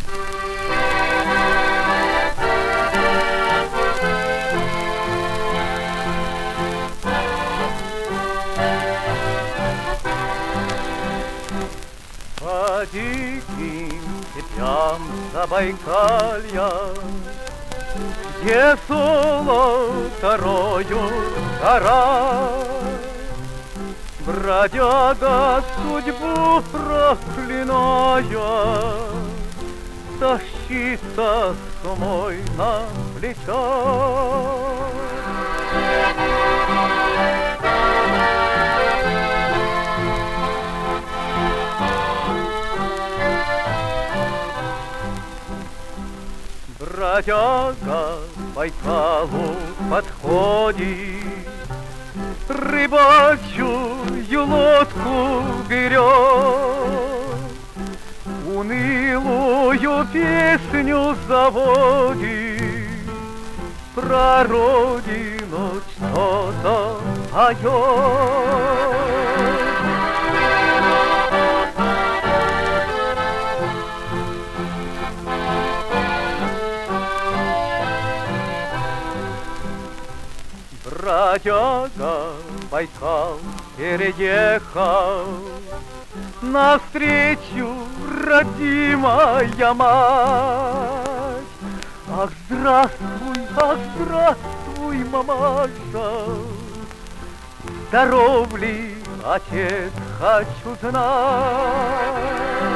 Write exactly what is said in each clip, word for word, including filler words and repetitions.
По диким степям Забайкалья, где золото роют гора, бродяга судьбу проклиная, тащится сумой на плечах. Бродяга к Байкалу подходит, рыбачью лодку берет, унылую песню заводит, про родину что-то поет. Бродяга Байкал переехал, навстречу родимая мать. Ах, здравствуй, ах, здравствуй, мамаша, здоров ли отец, хочу знать.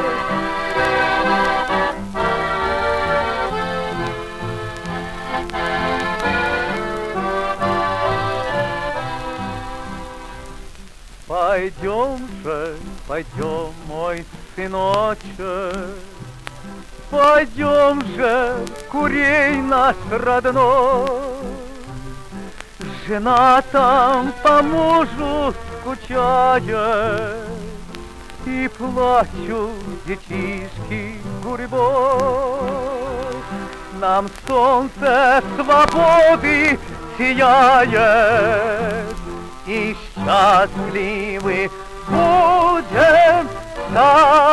Пойдем же, пойдем, мой сыночек, пойдем же, курей наш родной. Жена там по мужу скучает, и плачут детишки гурьбой. Нам солнце свободы сияет, и счастливы будем.